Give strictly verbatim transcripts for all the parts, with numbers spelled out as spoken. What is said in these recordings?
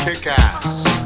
kick ass.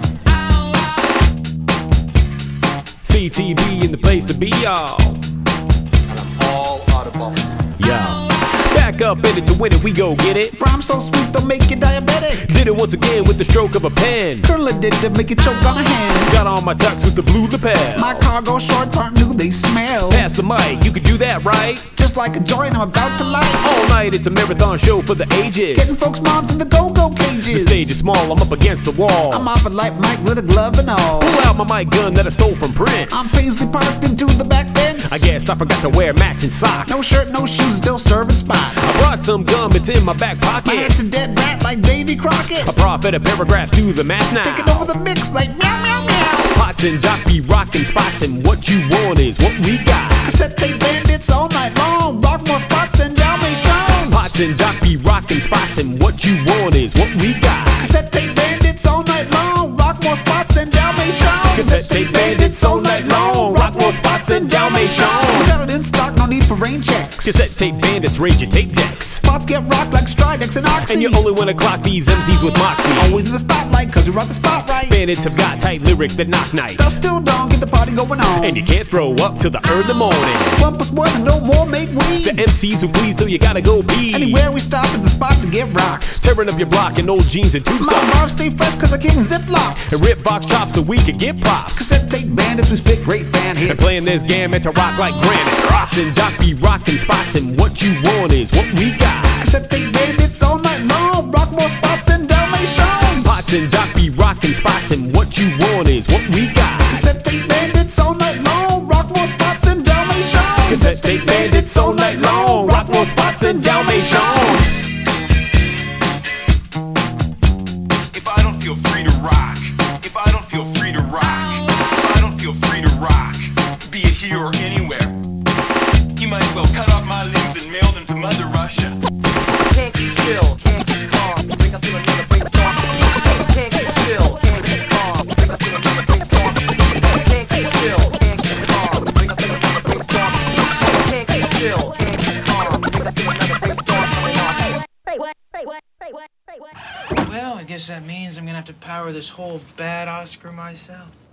C T V in the place to be, y'all. And I'm all out of bubble. Yo. Back up in it to win it, we go get it. Rhyme so sweet, don't make you diabetic. Did it once again with the stroke of a pen. Curl it did to make you choke on a hand. Got on my tux with the blue lapel. My cargo shorts aren't new, they smell. Pass the mic, you can do that right. Just like a joint I'm about to light. All night it's a marathon show for the ages. Getting folks' moms in the go-go cages. The stage is small, I'm up against the wall. I'm off a light mic with a glove and all. Pull out my mic gun that I stole from Prince. I'm Paisley parked into the back fence. I guess I forgot to wear matching socks. No shirt, no shoes, still serving spots. I brought some gum, it's in my back pocket. My head's a dead rat like Davy Crockett. A prophet of paragraphs, do the math now. Taking over the mix like meow meow meow. Pots and Doc be rocking spots, and what you want is what we got. Cassette tape bandits all night long. Rock more spots than Dalmatians. Pots and Doc be rocking spots, and what you want is what we got. Cassette tape bandits all night long. Rock more spots than Dalmatians. Cassette tape bandits all night long. Rock more spots than Dalmatians. Got it in stock, no need for rain checks. Cassette tape bandits raid your tape decks. Spots get rocked like Stridex and Oxy. And you only wanna clock these M Cs with Moxie. Always in the spotlight cause you rock the spot right. Bandits have got tight lyrics that knock nights. Dust still don't get the party going on. And you can't throw up till the early morning. One plus one and no more make we. The M Cs who please do, you gotta go pee. Anywhere we stop is the spot to get rocked. Tearing up your block in old jeans and tube My socks. bars stay fresh cause I came Ziploc. And rip box chops so we could get props. Cassette tape bandits, we spit great fan hits. And playing this gamut to rock like granite. Rocks and Doc be rocking spots, and what you want is what we got. Cassette tape bandits all night long. Rock more spots than Dalmatians. Pots and Doc be rocking spots, and what you want is what we got. Cassette tape bandits all night long. Rock more spots than Dalmatians. Cassette tape bandits all night long. Rock more spots than Dalmatians. If I don't feel free to rock, if I don't feel free to rock, if I don't feel free to rock, be it here or anywhere, you might as well cut off my limbs and mail them to Mother Russia. Can't keep still, can't keep calm. Bring us to another brainstorm. Can't keep still, can't keep calm. Bring us to another brainstorm. Can't keep still, can't keep calm. Bring us to another brainstorm. Can't keep still, can't keep calm. Bring us to another brainstorm coming on. Say what? Say what? Say what? Say what? Well, I guess that means I'm gonna have to power this whole bad Oscar myself.